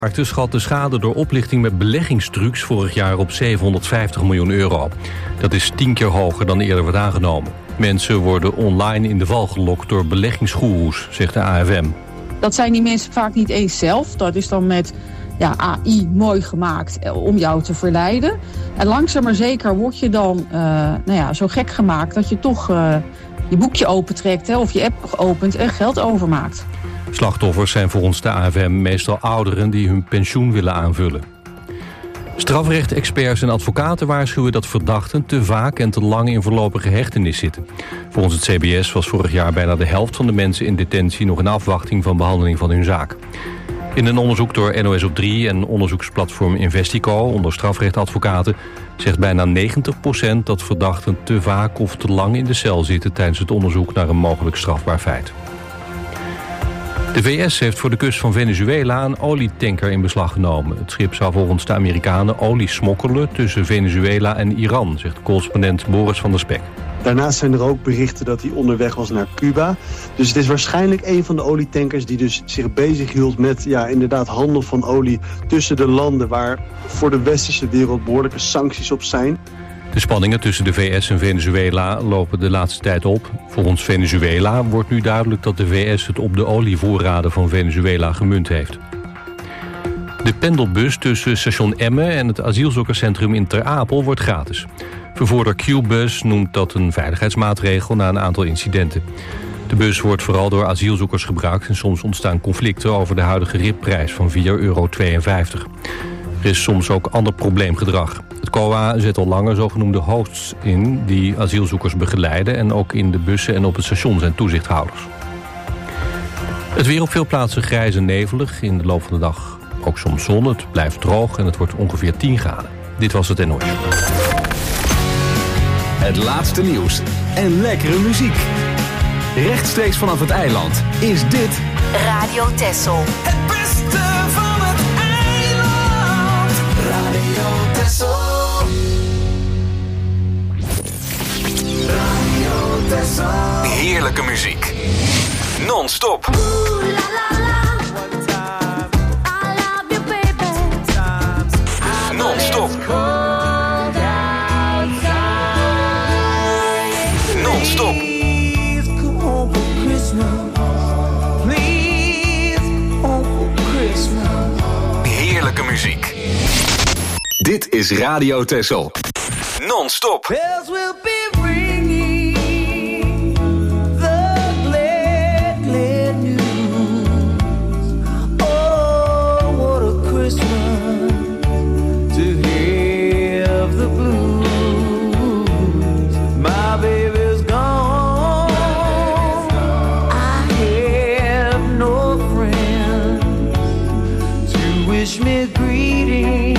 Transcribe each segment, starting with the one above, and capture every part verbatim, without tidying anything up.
Markten schat de schade door oplichting met beleggingstrucs vorig jaar op zevenhonderdvijftig miljoen euro. Dat is tien keer hoger dan eerder werd aangenomen. Mensen worden online in de val gelokt door beleggingsgoeroes, zegt de A F M. Dat zijn die mensen vaak niet eens zelf. Dat is dan met ja, A I mooi gemaakt om jou te verleiden. En langzaam maar zeker word je dan uh, nou ja, zo gek gemaakt dat je toch uh, je boekje opentrekt, hè, of je app opent en geld overmaakt. Slachtoffers zijn volgens de A F M meestal ouderen die hun pensioen willen aanvullen. Strafrechtexperts en advocaten waarschuwen dat verdachten te vaak en te lang in voorlopige hechtenis zitten. Volgens het C B S was vorig jaar bijna de helft van de mensen in detentie nog in afwachting van behandeling van hun zaak. In een onderzoek door N O S op drie en onderzoeksplatform Investico onder strafrechtadvocaten zegt bijna negentig procent dat verdachten te vaak of te lang in de cel zitten tijdens het onderzoek naar een mogelijk strafbaar feit. De V S heeft voor de kust van Venezuela een olietanker in beslag genomen. Het schip zou volgens de Amerikanen olie smokkelen tussen Venezuela en Iran, zegt correspondent Boris van der Spek. Daarnaast zijn er ook berichten dat hij onderweg was naar Cuba. Dus het is waarschijnlijk een van de olietankers die dus zich bezighield met ja, inderdaad handel van olie tussen de landen waar voor de westerse wereld behoorlijke sancties op zijn. De spanningen tussen de V S en Venezuela lopen de laatste tijd op. Volgens Venezuela wordt nu duidelijk dat de V S het op de olievoorraden van Venezuela gemunt heeft. De pendelbus tussen station Emmen en het asielzoekerscentrum in Ter Apel wordt gratis. Vervoerder Q-Bus noemt dat een veiligheidsmaatregel na een aantal incidenten. De bus wordt vooral door asielzoekers gebruikt en soms ontstaan conflicten over de huidige ripprijs van vier euro tweeënvijftig. Er is soms ook ander probleemgedrag. Het C O A zet al langer zogenoemde hosts in die asielzoekers begeleiden en ook in de bussen en op het station zijn toezichthouders. Het weer op veel plaatsen grijs en nevelig. In de loop van de dag ook soms zon. Het blijft droog en het wordt ongeveer tien graden. Dit was het N O S. Het laatste nieuws en lekkere muziek. Rechtstreeks vanaf het eiland is dit Radio Texel. Het beste van het eiland. Radio Texel. Radio Texel. heerlijke muziek. Non-stop. Non-stop. Non-stop. Heerlijke muziek. Dit is Radio Texel. Non-stop. Bells will be ringing the glad, glad news. Oh, what a Christmas to have the blues. My baby's gone. I have no friends to wish me greetings.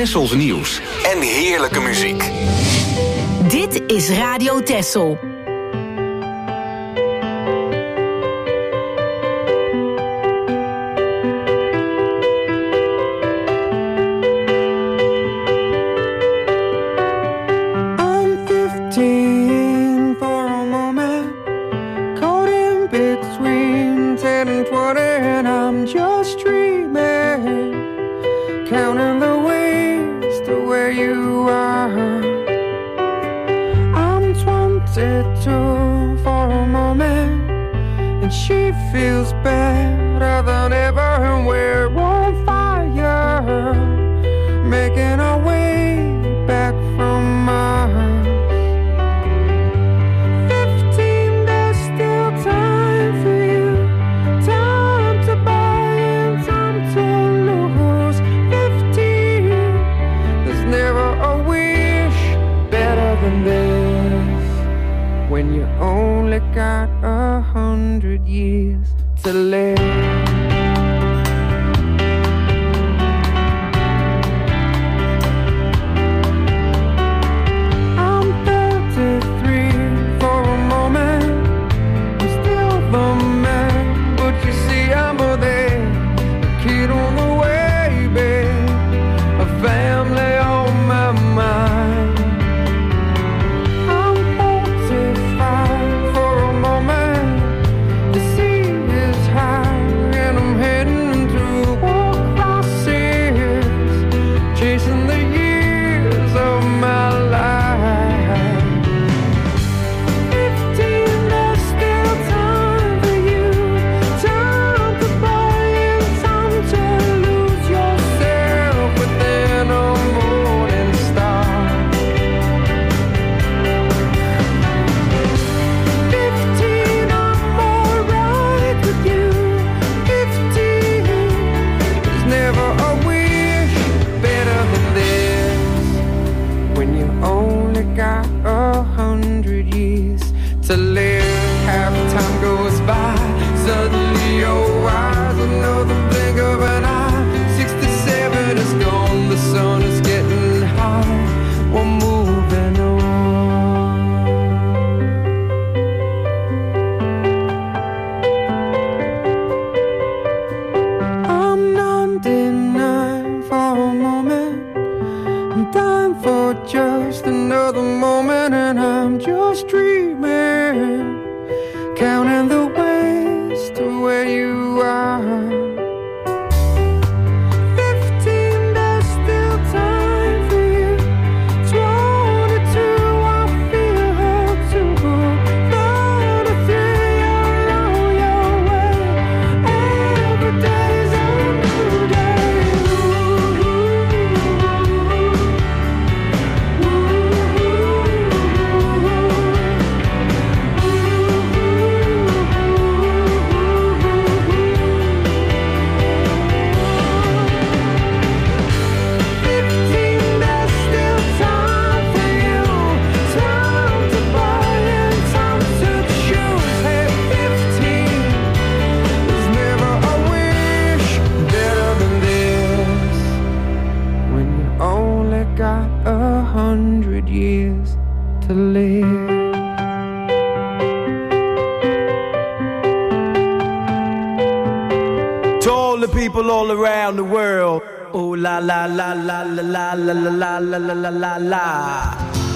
Tessels nieuws en heerlijke muziek. Dit is Radio Tessel. La la la.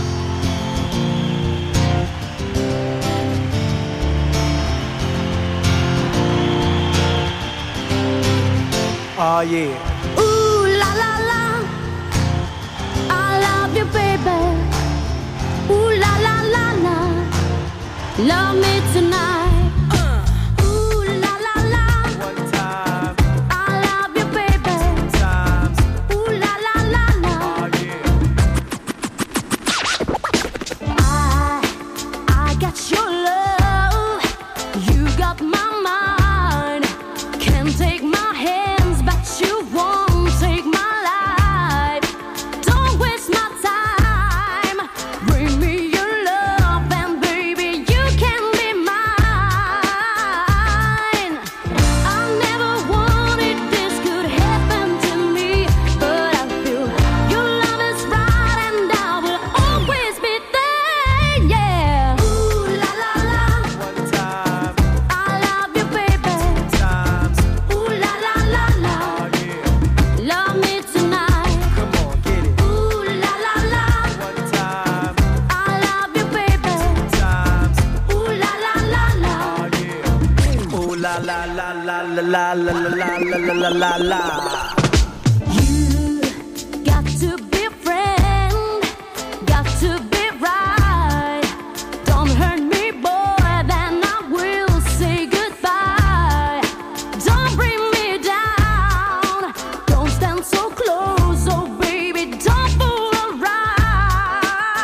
Oh yeah. Ooh la la la, I love you, baby. Ooh la la la la, love me tonight. You la la la la la la la la la la la la. You got to be a friend, got to be right. Don't hurt me, boy, then I will say goodbye. Don't bring me down, don't stand so close, oh baby, don't fool around.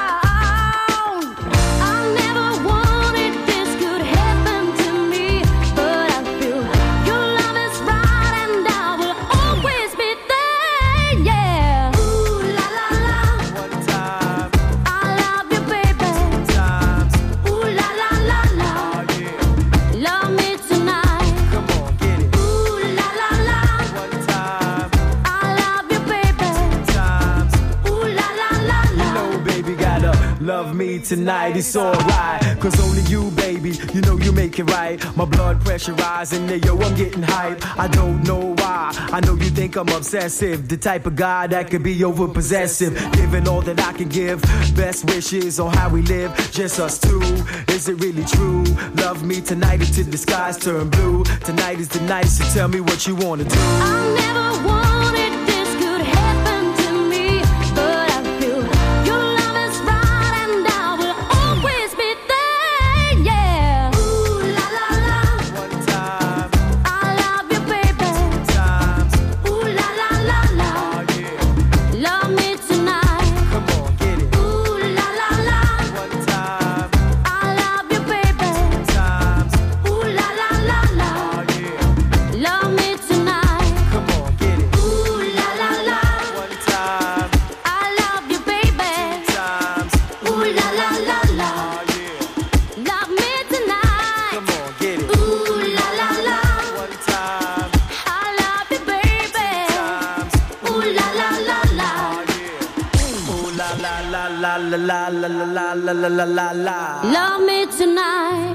I never wanted this could happen to me, but I feel your love is right and I will always be there, yeah. Ooh la la la, One time, I love you, baby. times, Ooh la la la la, oh yeah. love me tonight. Come on, get it. Ooh la la la, One time, I love you, baby. times. Ooh la la la la. No, baby, gotta love me tonight, it's alright. Cause only you, baby, you know you make it right. My blood pressure rising, yeah, yo, I'm getting hype. I don't know why, I know you think I'm obsessive. The type of guy that could be over possessive. Giving all that I can give, best wishes on how we live, just us two. Is it really true? Love me tonight until the skies turn blue. Tonight is the night, so tell me what you wanna do. I never wanted this could happen to me, but I feel your love is right and I will always be there, yeah. Ooh la la la, One time, I love you, baby. times, Ooh la la la la, oh yeah. love me tonight. Come on, get it. Ooh la la la, One time, I love you, baby. times, Ooh la la la la, oh yeah. love me tonight. Come on, get it. Ooh la la la, One time, I love you, baby. times, Ooh la la la la, oh yeah. love me tonight. Come on, get it. Ooh la la la, One time, I love you, baby. times, Ooh la la la la, oh yeah. Ooh la la la la la la la la la la la la la. love me tonight.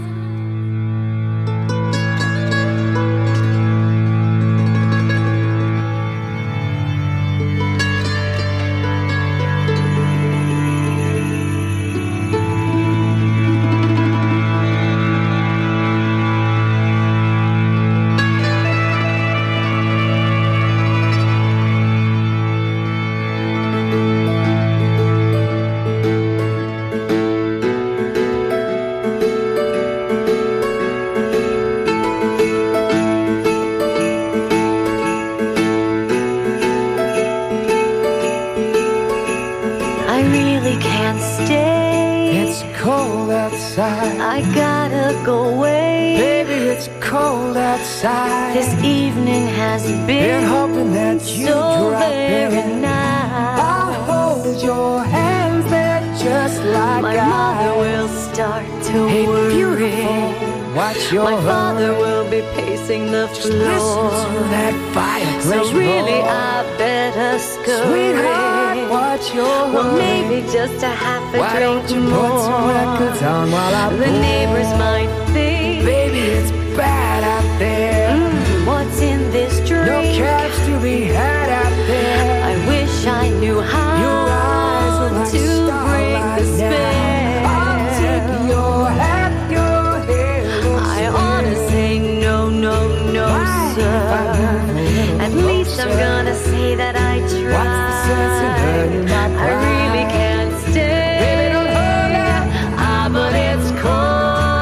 I really can't stay. It's cold outside. I gotta go away. Baby, it's cold outside. This evening has Been been hoping that you so drop very in. nice. I'll hold your hands there just like My I mother will start to Hey, worry. beautiful, watch your My father hurry. will be pacing the Just listen floor. to that fireplace So really, roar. I better scurry. Sweetheart, watch your Well, hurry. maybe just a half a Why drink don't you more. put some records on while I The pour? neighbors might think, Baby, it's bad out there. "Mm, what's in this drink? No cabs to be had out there. I wish I knew how Your eyes are like to break the starlight now. I'll take spell. your hat, your hair will I ought to swell. say no, no, no, Why? If I sir. move a little At least I'm closer. gonna say that I tried. What's the sense in hurting my I really pride? can't stay. Baby, don't hurry. Ah, but it's cold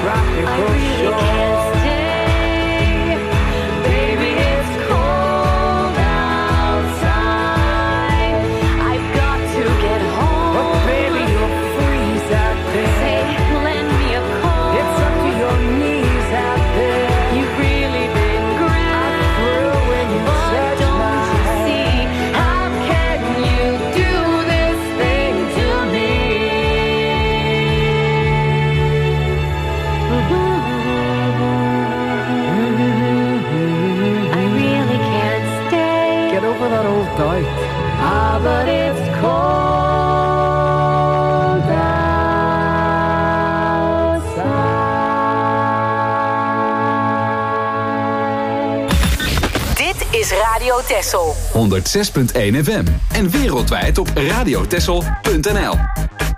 tropical shore. Baby, it's cold outside. I've got to get home. But baby, you'll freeze out there. Say, lend me a coat. It's up to your knees out there. You've really been grand. I'm through when you But touch don't my you see, how can you do this thing to me? I really can't stay. Get over that old doubt. Ah, but it's cold outside. Dit is Radio Texel. honderdzes punt één F M en wereldwijd op radiotexel punt n l.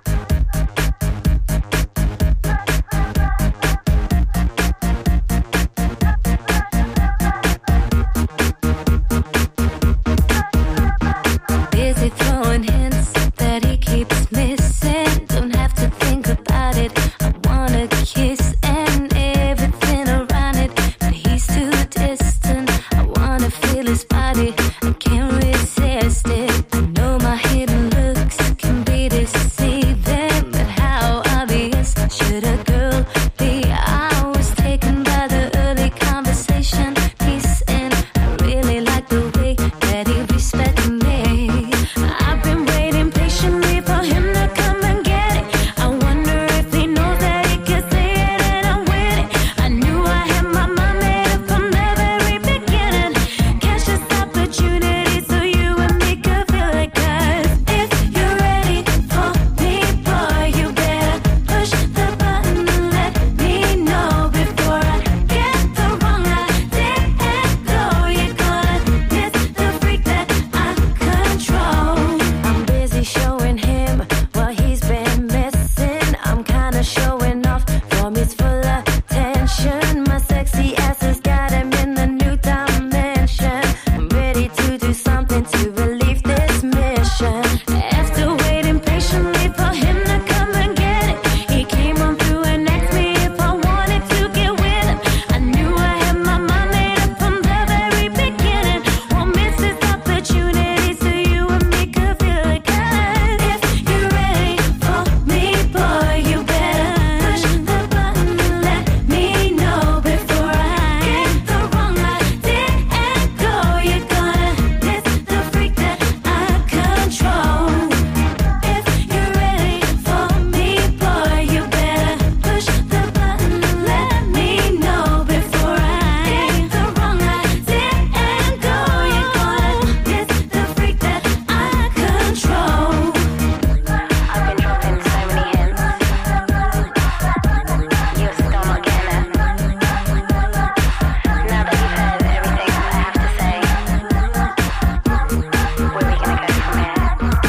Busy throwing hints that he keeps missing. Don't have to think about it. I wanna kiss and everything around it, but he's too distant. I wanna feel his body. I can't resist it. I know my hidden looks can be deceiving, but how obvious should a girl be? I was taken by the early conversation piece, and I really like the way that he respected me. I've been waiting patiently for him to come and get it. I wonder if he knows that he can say it and I'm with it. I knew I had my mind made up from the very beginning. Catch this opportunity so you and me could feel it. 'Cause if you're ready for me, boy, you better push the button and let me know before I get the wrong idea and go. You're gonna miss the freak that I control. I'm busy showing him what he's been missing. I'm kinda showing off from his full attention. My sexy ass has got him in the new dimension. I'm ready to do something to relieve this mission. After waiting patiently for him to come and get it, he came on through and asked me if I wanted to get with him. I knew I had my mind made up from the very beginning. Won't miss this opportunity so you and me could feel it. 'Cause if you're ready for me, boy, you better push the button and let me know before I get the wrong idea and go. You're gonna miss the freak that I control. If you're ready for me, boy, you better push the button and let me know before I get the wrong idea and go. You're gonna miss the freak that I control. I've been dropping so many hints. You're still not getting it. Now that you've heard everything I have to say, where are we gonna go from here?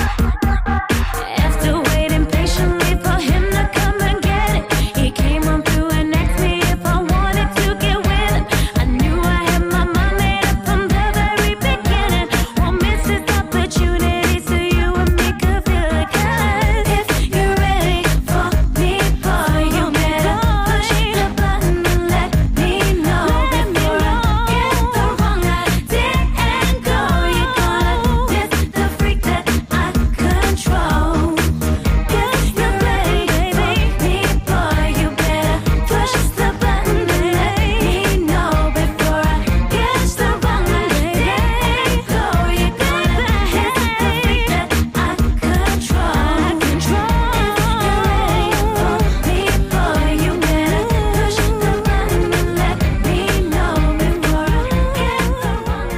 After waiting patiently for him to come and get it, he came on through and asked me if I wanted to get with him. I knew I had my mind made up from the very beginning. Won't miss this opportunity so you and me could feel it. 'Cause if you're ready for me, boy, you better push the button and let me know before I get the wrong idea and go. You're gonna miss the freak that I control. If you're ready for me, boy, you better push the button and let me know before I get the wrong idea and go. You're gonna miss the freak that I control. If you're ready for me, boy, you better push the button and let me know before I get the wrong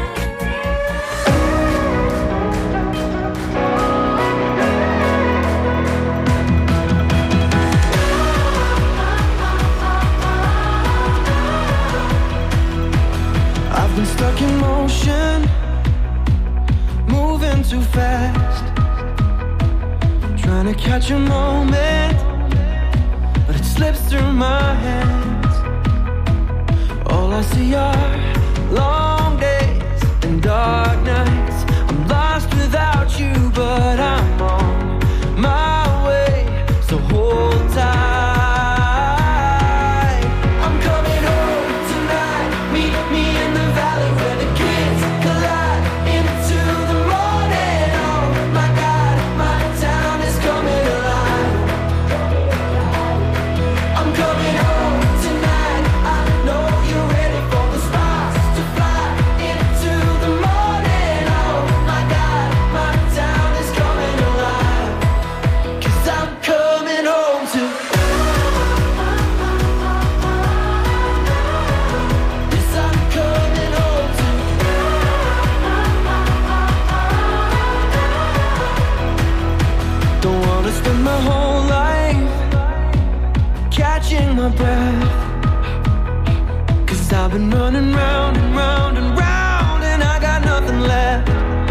I've been stuck in motion, moving too fast, trying to catch a moment, but it slips through my hands. All I see are long days and dark nights. I'm lost without you, but I'm on my way, so hold tight. I've been running round and round and round, and I got nothing left.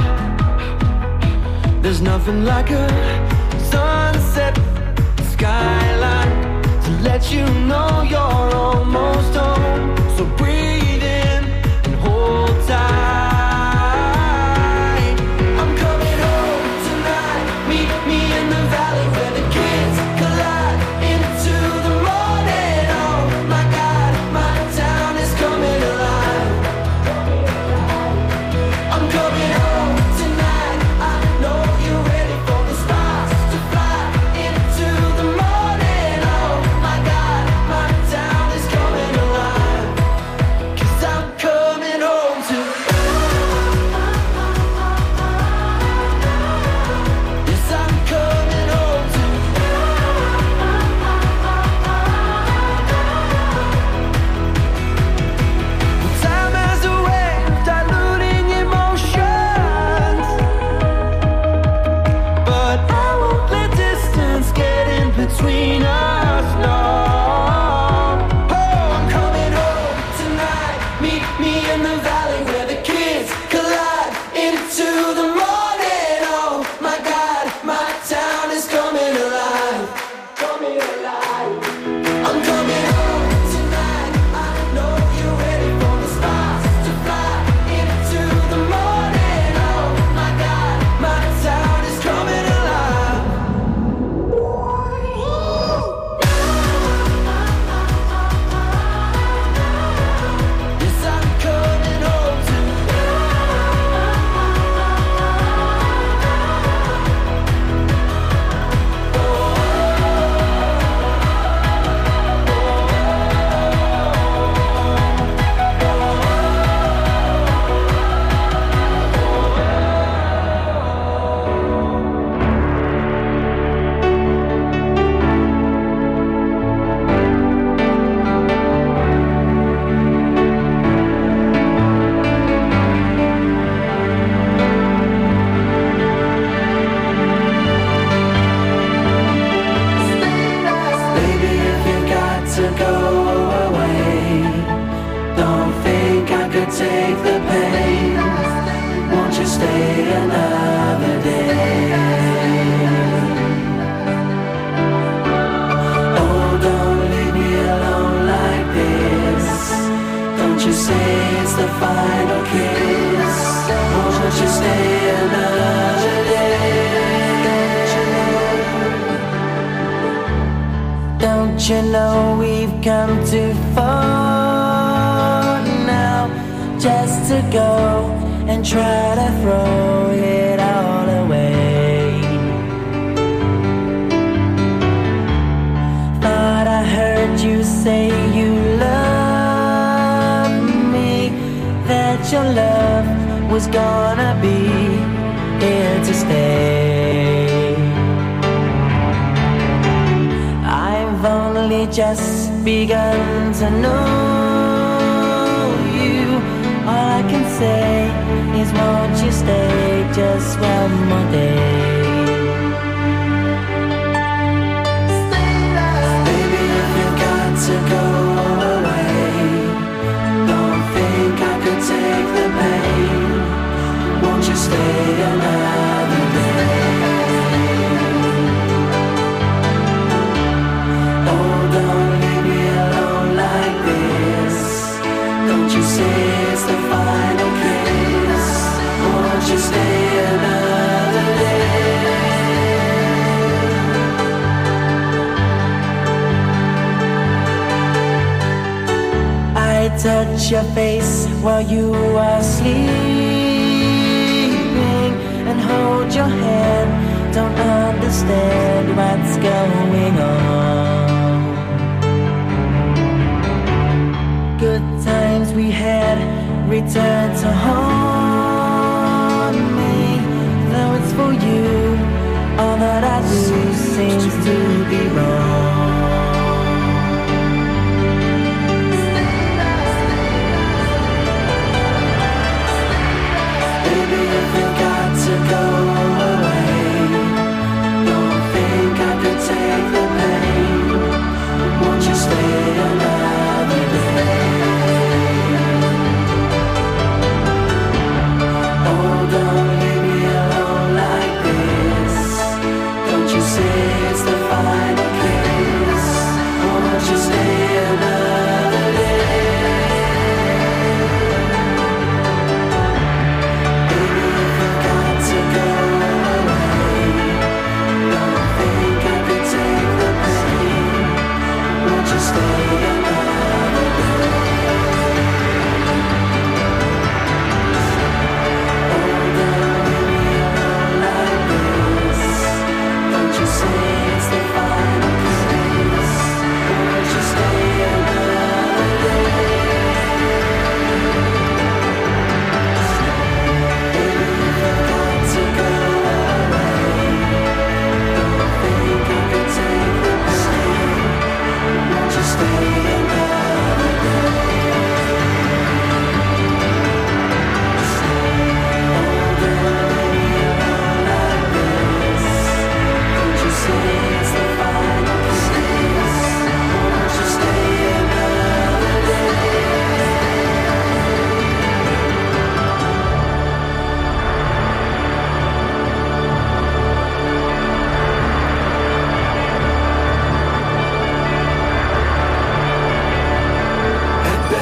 There's nothing like a sunset skyline to let you know you're almost home. So breathe in and hold tight. I'm coming home tonight. Meet me in the valley where the kids collide into the morning. Oh my God, my town is coming alive. I'm coming home tonight. I know you're ready for the stars to fly into the morning. Oh my God, my town is coming alive. 'Cause I'm coming home to. Yes, I'm coming home to. Time has a way of diluting emotions, but I won't let distance get in between us, no. Oh, I'm coming home tonight. Meet me in the valley where the kids collide into the morning. Oh my God, my town is coming alive. Coming alive. I'm coming home tonight. I know you're ready for the stars to fly into the morning. Oh my God, my town is coming alive. Yes, I'm coming home to. Baby, if you got to go away, don't think I could take the pain. Won't you stay another day? Oh, don't leave me alone like this. Don't you say it's the final kiss. Won't you stay another day? Don't you know we've come too far now just to go and try to throw it all away? Thought I heard you say you love me, that your love was gonna be here to stay. I've only just begun to know you. All I can say is won't you stay just one more day? Baby, if you got to go away, don't think I could take the pain. Won't you stay another day? Oh, don't leave me alone like this. Don't you say it's the final kiss. Won't you stay another day? I touch your face while you are sleeping and hold your hand. Don't understand what's going on. Good times we had return to haunt me. Though it's for you, all that I do seems to be wrong. Baby, if you got to go away, don't think I could take the pain.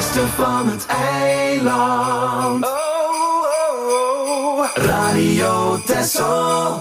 beste van het eiland. Oh, oh, oh. Radio Texel.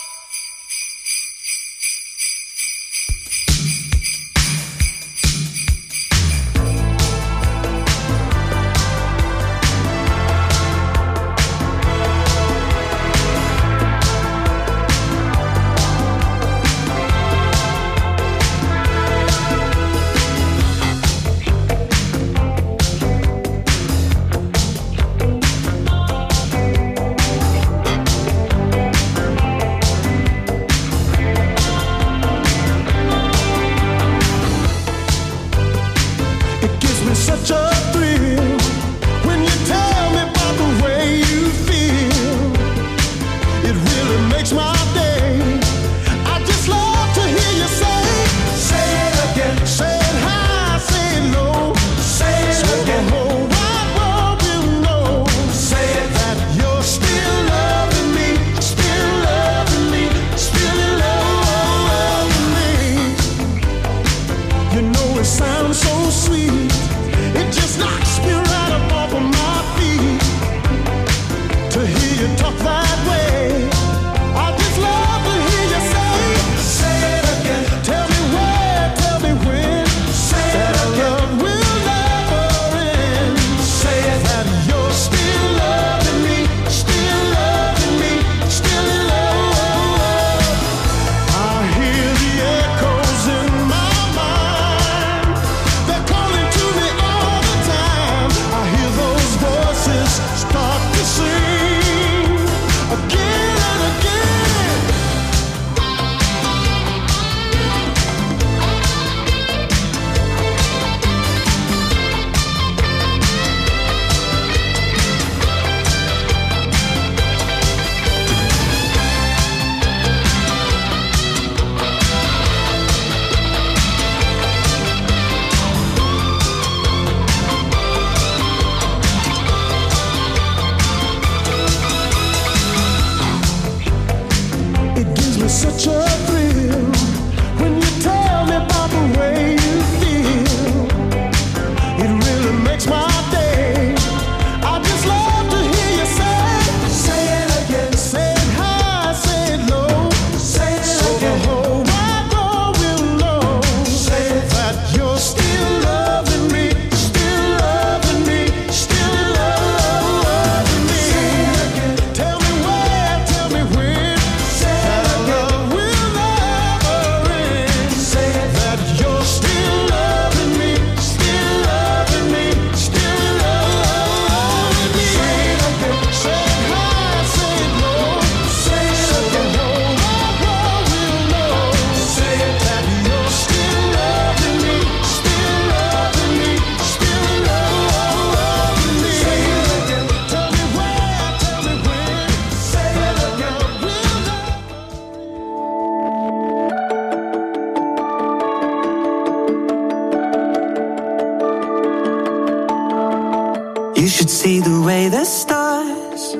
You should see the way the stars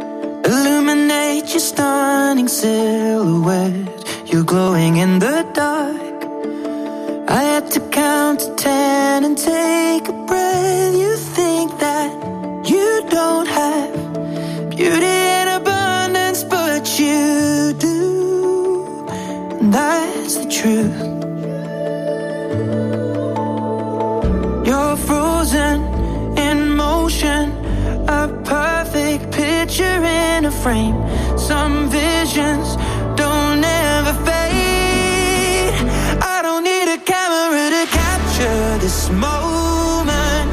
illuminate your stunning silhouette. You're glowing in the dark. I had to count to ten and take a breath. You think that you don't have beauty in abundance, but you do, and that's the truth. You're frozen in motion, a perfect picture in a frame. Some visions don't ever fade. I don't need a camera to capture this moment.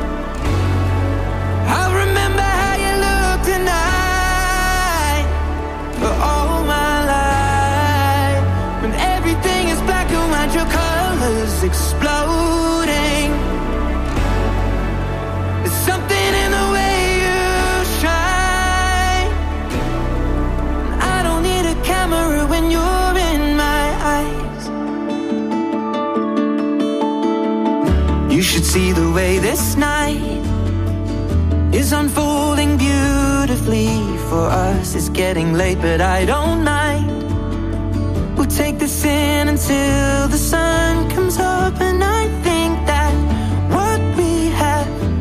I'll remember how you look tonight for all my life. When everything is black and white, your colors exploding. There's something in the way you shine. I don't need a camera when you're in my eyes. You should see the way this night is unfolding beautifully for us. It's getting late, but I don't mind. We'll take this in until the sun comes up, and I think that what we have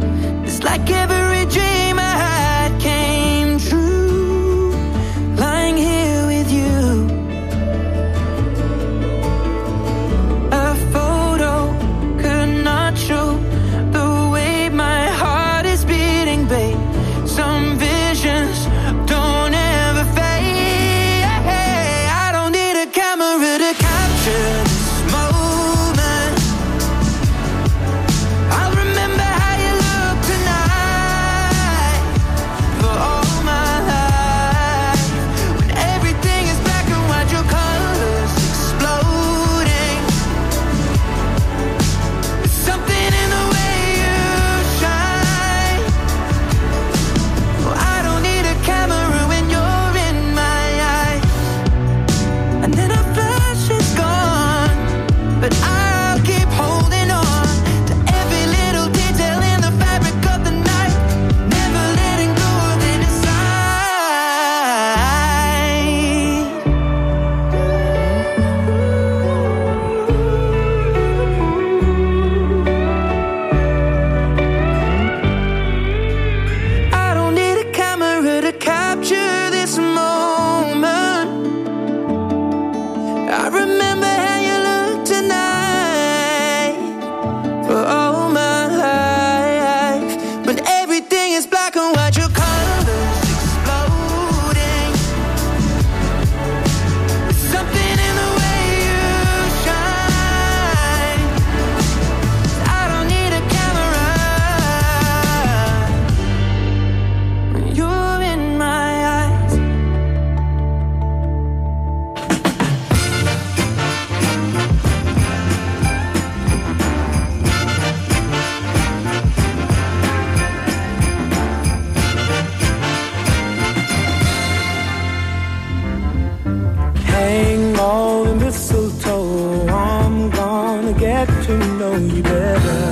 to know you better.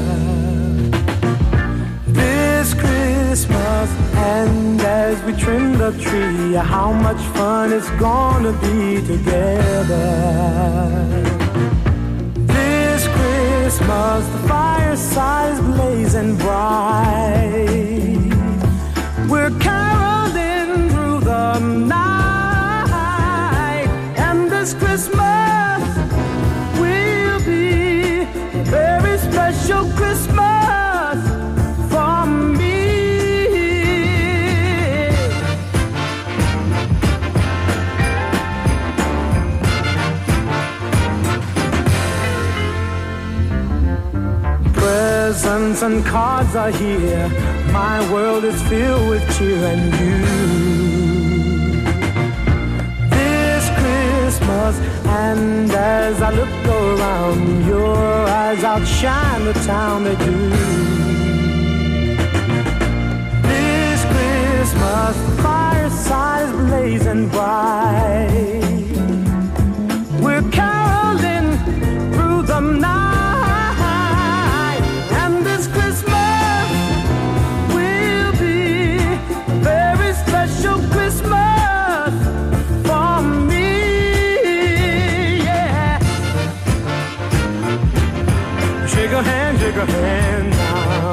This Christmas, and as we trim the tree, how much fun it's gonna be together. This Christmas, the fireside is blazing bright. We're caroling through the night, and this Christmas will be a very special Christmas for me. Presents and cards are here. My world is filled with cheer and you. This Christmas, and as I look around, your eyes outshine the town they do. This Christmas, the fireside is blazing bright. We're caroling through the night. Christmas for me, yeah. Shake a hand, shake a hand now.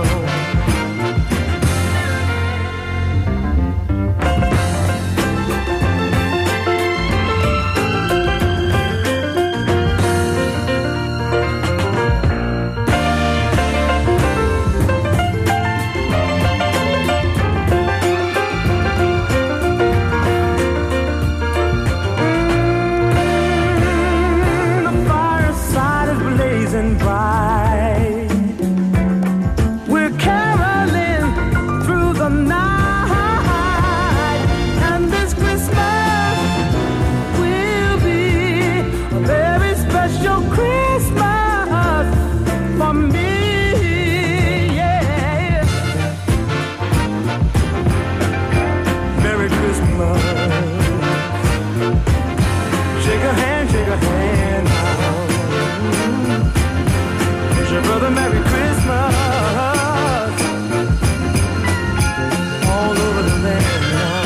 Brother, Merry Christmas all over the land now.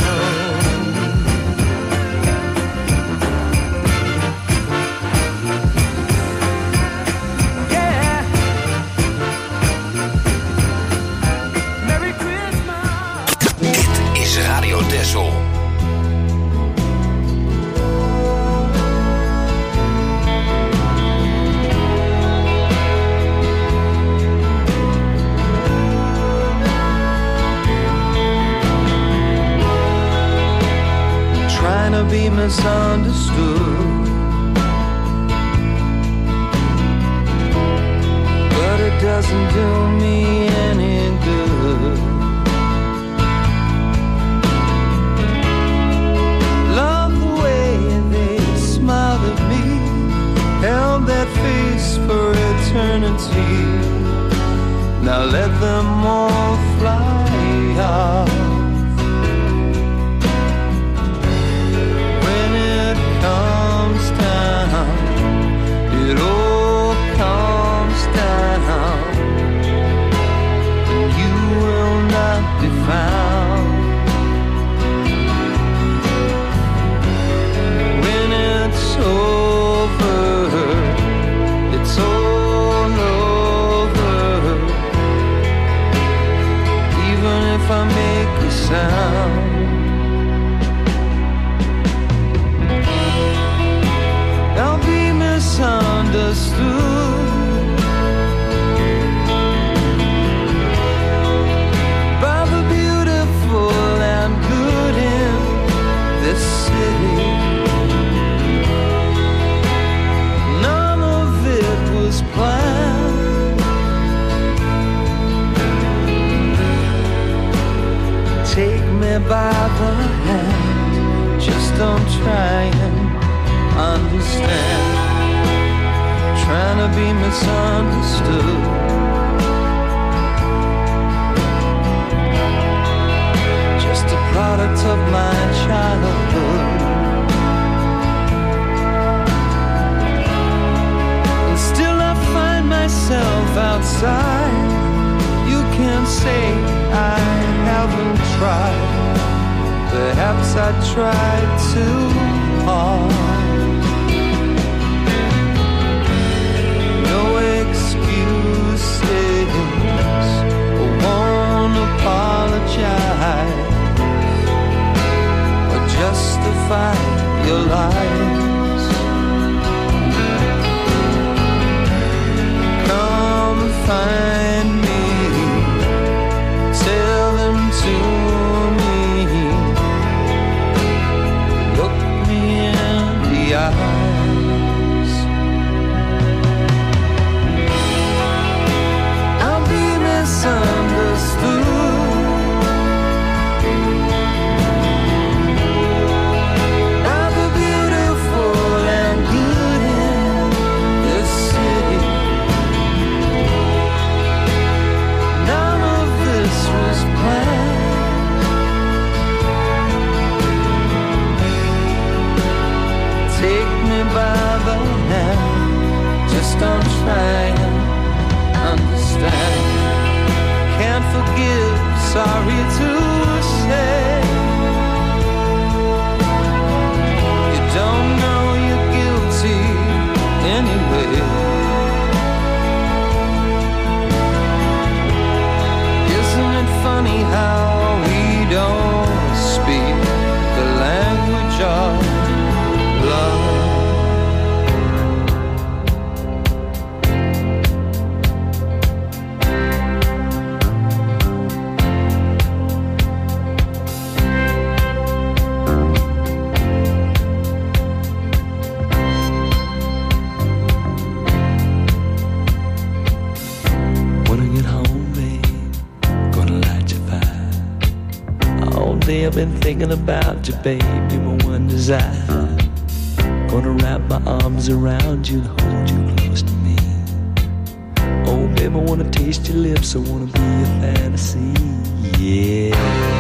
Yeah. Merry Christmas. Dit is Radio Texel. To be misunderstood, but it doesn't do me any good. Love the way they smiled at me, held that face for eternity. Now let them all fly out. Comes down, it all comes down, and you will not be found. When it's over, it's all over, even if I make a sound. I'll be misunderstood by the beautiful and good in this city. None of it was planned. Take me by the hand, just don't try and understand, trying to be misunderstood. Just a product of my childhood, and still I find side. You can say I haven't tried. Perhaps I tried too hard. No excuses, I won't apologize or justify your lies. Come and find me, tell them to me, look me in the eyes. I'll be misunderstood. Don't try and understand. Can't forgive, sorry to say. You don't know you're guilty anyway. Isn't it funny how we don't speak the language of love? I've been thinking about you, baby, my one desire. Gonna wrap my arms around you and hold you close to me. Oh, baby, I wanna taste your lips, I wanna be your fantasy, yeah.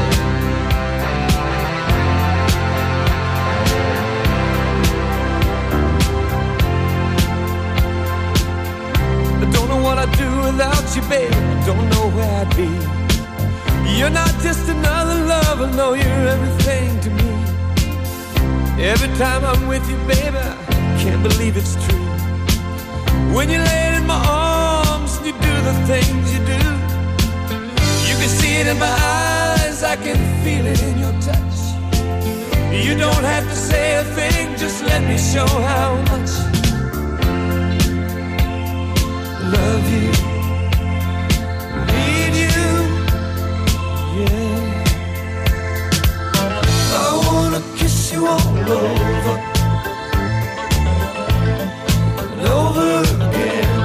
I don't know what I'd do without you, baby, I don't know where I'd be. You're not just another lover, no, you're everything to me. Every time I'm with you, baby, I can't believe it's true. When you lay in my arms and you do the things you do, you can see it in my eyes, I can feel it in your touch. You don't have to say a thing, just let me show how much I love you, need you. Yeah. I wanna kiss you all over and over again.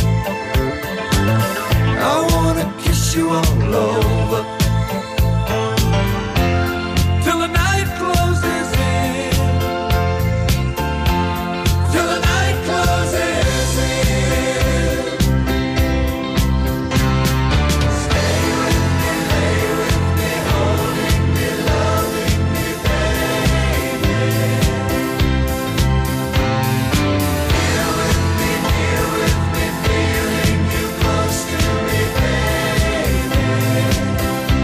I wanna kiss you all over till the night closes in. Till the night closes in. Stay with me, lay with me, holding me, loving me, baby. Here with me, here with me, feeling you close to me, baby.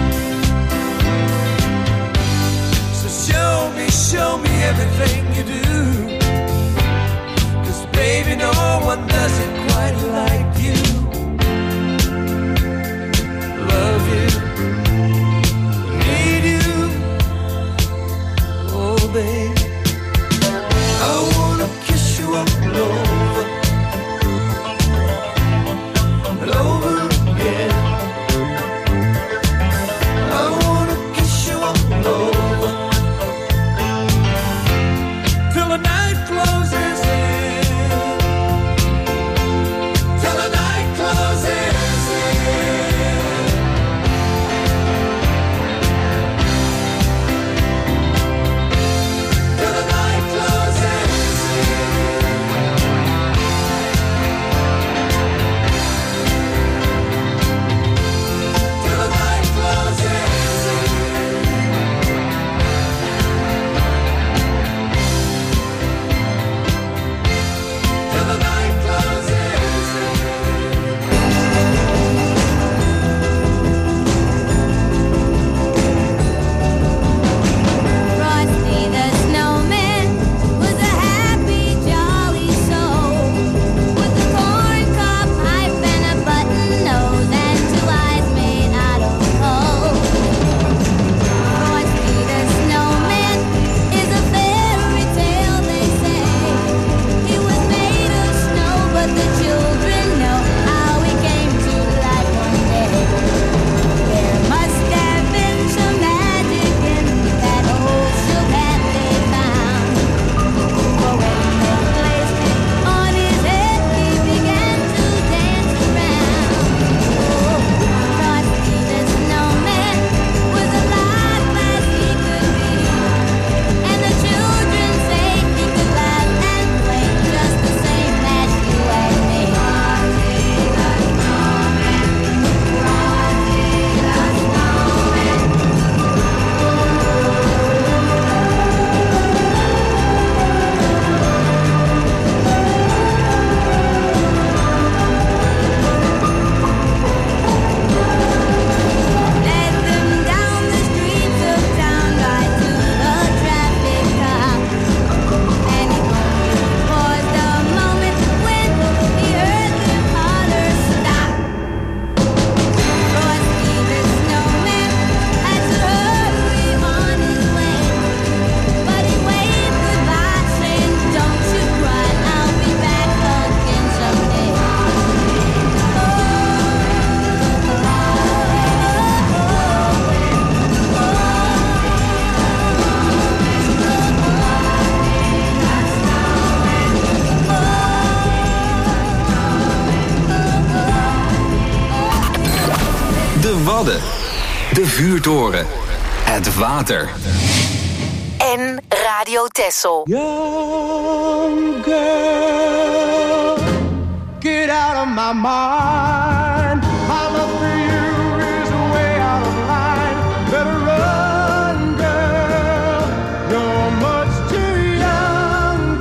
De Wadden. De Vuurtoren. Het water. En Radio Texel. Young girl, get out of my mind. My love for you is way out of line. Better run, girl. You're much too young,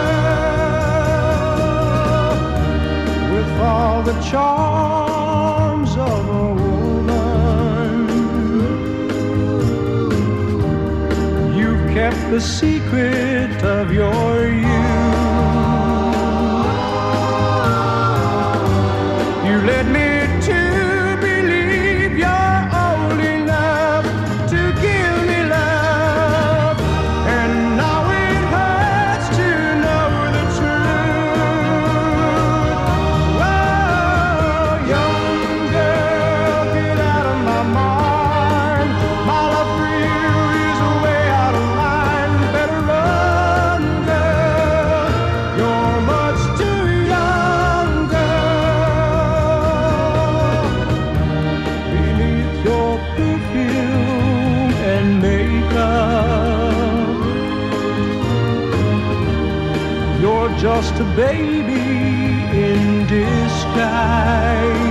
girl. With all the charms of a woman, you've kept the secret of your youth. You led me to believe you're old enough to give me love, and now it hurts to know the truth. Whoa, young girl, get out of my mind. My love for you is way out of line. Better run, girl. You're much too young, girl. Beneath your perfume and makeup, you're just a baby in disguise.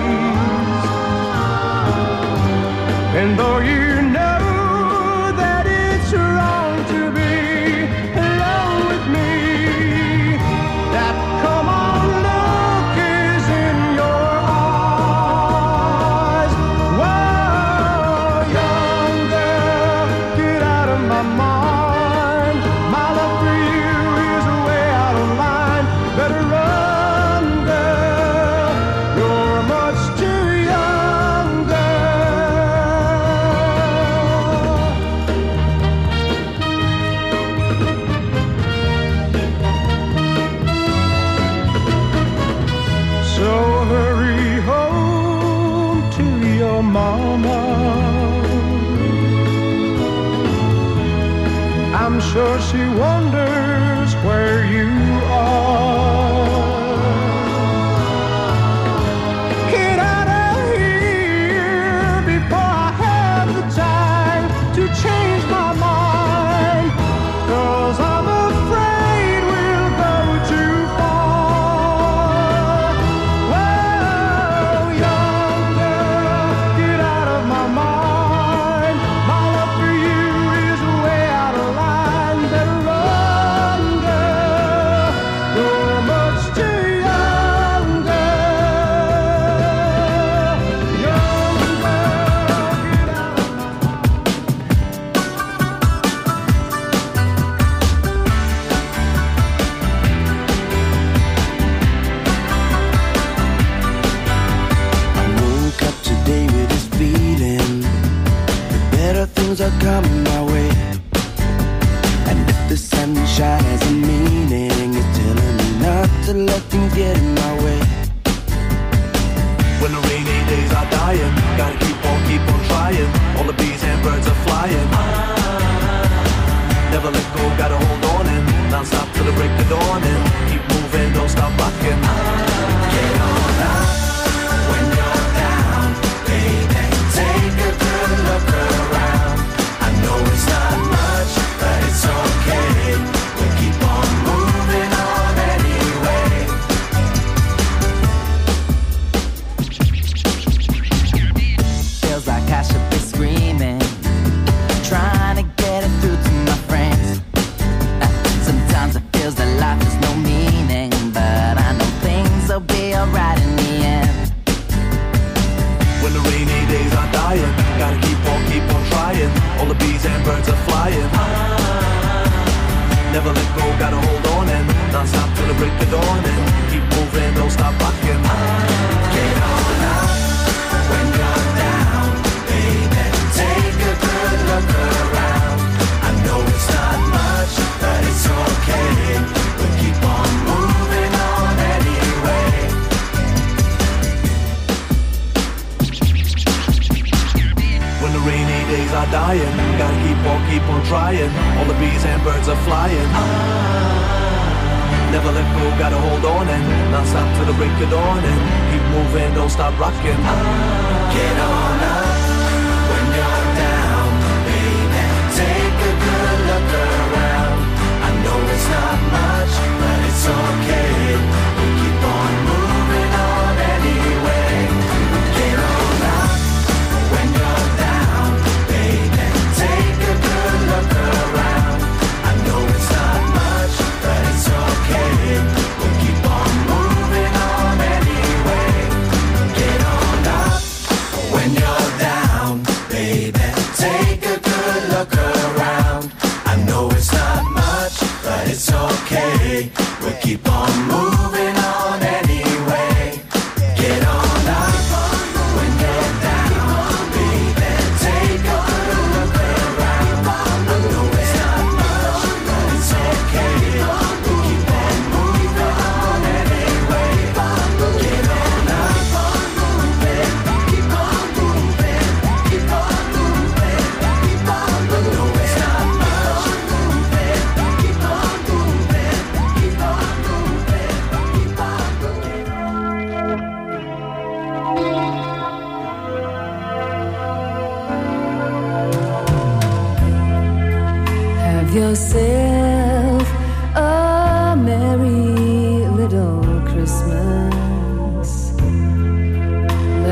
And though you know that it's wrong to be alone with me, that come on look is in your eyes. Whoa, young girl, get out of my mind. My love for you is way out of line. Better run, girl. You're much too young, girl. So hurry home to your mama. I'm sure she wonders where you are. Get out of here before I have the time to change my mind, 'cause I'm afraid we'll go too far. Whoa, young girl, get out of my mind. My love for you is way out of line. Better run, girl. You're much too young, girl. Young girl, get out of my I woke up today with this feeling that better things are coming my way. And if the sunshine has a meaning, it's telling me not to let things get in my way. When the rainy days are dying, gotta keep on, keep on trying. All the bees and birds are flying. Never let go, gotta hold on and non-stop till the break of dawn and keep moving, don't stop rocking. Get on up when you're down, baby. Take a good look around. I know it's not much, but it's okay. We'll keep on moving on anyway. Feels like I should be screaming, trying to get it through to my friends. Uh, Sometimes it feels that life has no meaning, but I know things will be alright in the end. When the rainy days are dying, gotta keep on, keep on trying. All the bees and birds are flying. Never let go, gotta hold on and non-stop till the break of dawn and keep moving, don't stop rocking. Get on up when you're down, baby. Take a good look around. I know it's not much, but it's okay. We'll keep on moving on anyway. When the rainy days are dying, gotta keep on, keep on trying. All the bees and birds are flying. Never let go, gotta hold on and non-stop till the break of dawn and keep moving, don't stop rocking. Get on up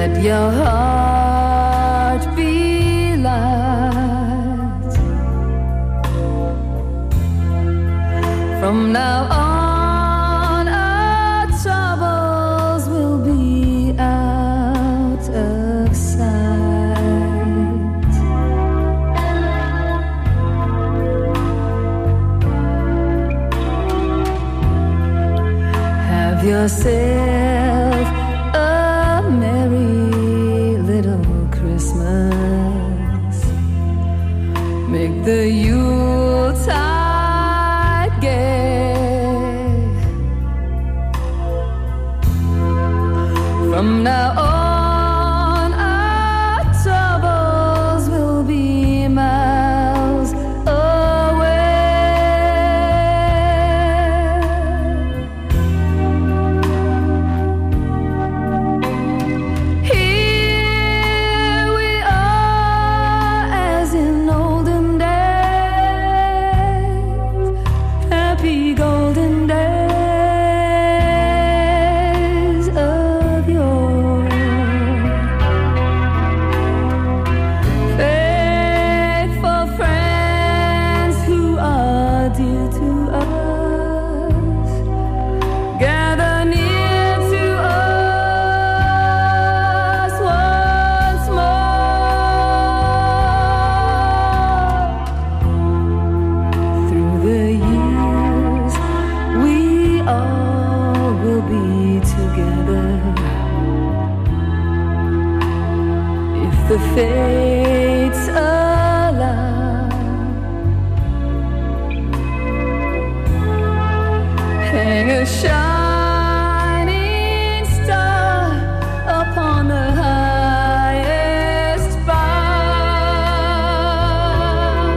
let your heart be light. From now on, our troubles will be out of sight. Have yourself a merry little Christmas. Make the Yuletide gay. From now on, our troubles will be miles away. Here we are as in olden days, happy golden days of yore. Faithful friends who are dear to us, gather near to us once more. Through the years, we all will be together. If the fates allow, hang a shining star upon the highest bough,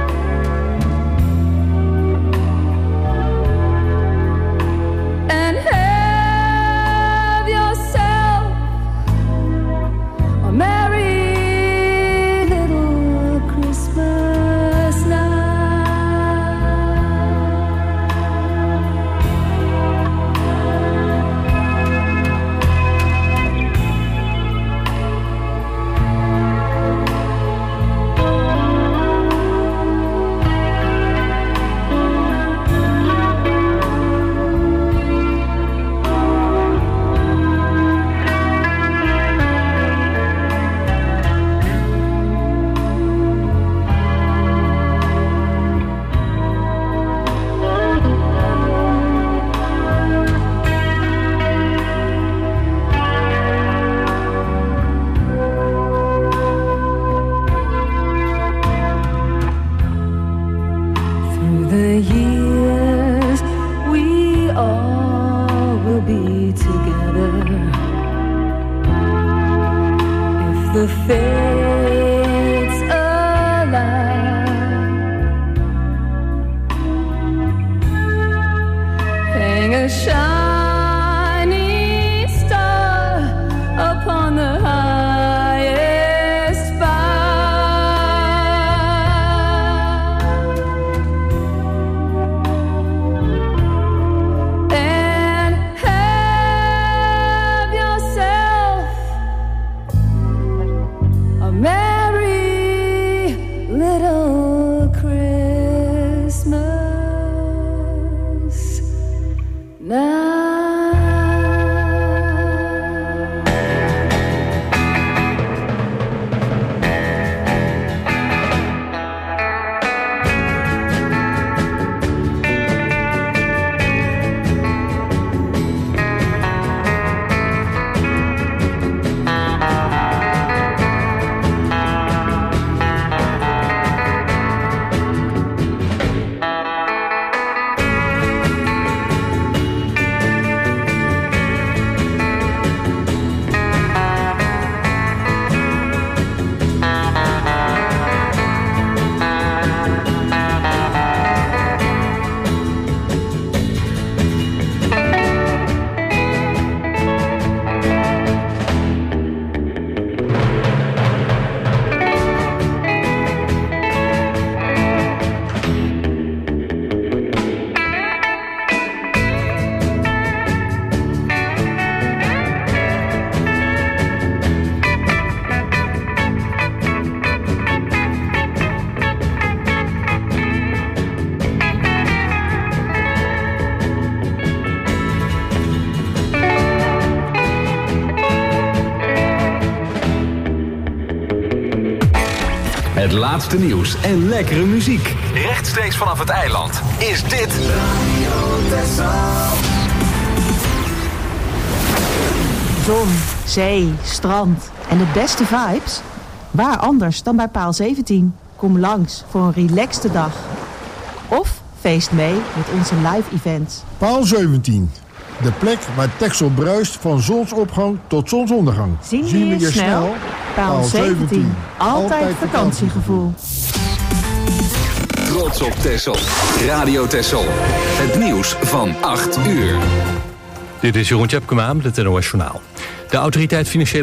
and have yourself a merry little Christmas now. Through the years, we all will be together. If the fates allow, hang a shining star upon the highest bough, and have yourself a merry little Christmas now. Het laatste nieuws en lekkere muziek. Rechtstreeks vanaf het eiland is dit Radio Texel. Zon, zee, strand en de beste vibes? Waar anders dan bij Paal zeventien? Kom langs voor een relaxte dag. Of feest mee met onze live events. Paal zeventien. De plek waar Texel bruist van zonsopgang tot zonsondergang. Zien we je snel? Paal zeventien. Altijd vakantiegevoel. Trots op Texel. Radio Texel. Het nieuws van acht uur. Dit is Jeroen Tjepkema met het N O S Journaal. De autoriteit Financiële